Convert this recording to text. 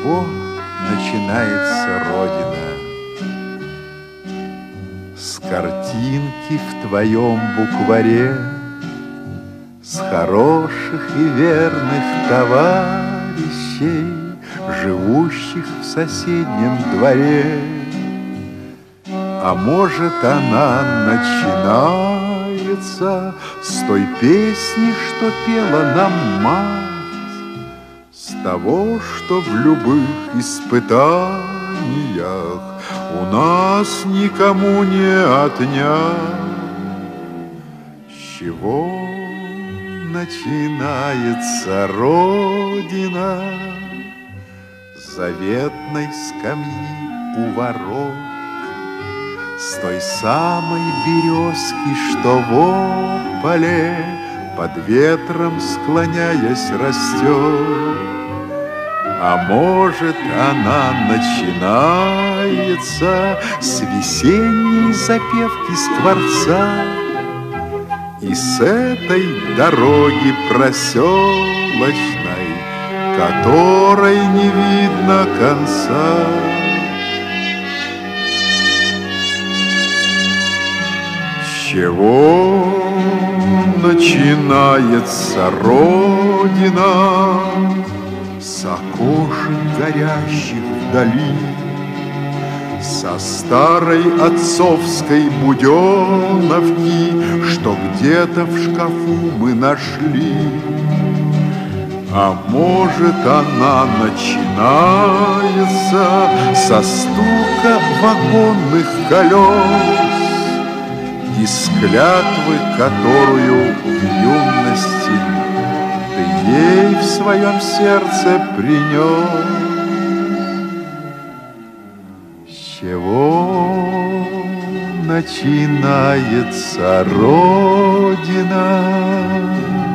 чего начинается Родина? С картинки в твоем букваре, с хороших и верных товарищей, живущих в соседнем дворе. А может, она начинается с той песни, что пела нам мать, с того, что в любых испытаниях у нас никому не отнять. С чего начинается Родина? С заветной скамьи у ворот, с той самой березки, что в ополе под ветром склоняясь растет. А может, она начинается с весенней запевки скворца и с этой дороги проселочной, которой не видно конца. С чего начинается Родина? С окошек горящих вдали, со старой отцовской буденовки, что где-то в шкафу мы нашли. А может, она начинается со стука вагонных колес и с клятвы, которую в юности ты ей в своем сердце принес. С чего начинается Родина?